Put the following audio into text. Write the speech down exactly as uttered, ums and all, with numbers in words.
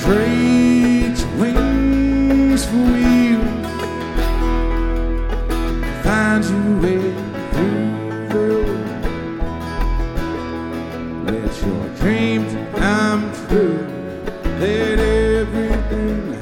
trade your wings for wheels, find your way through the world. Let your dreams come true. Let everything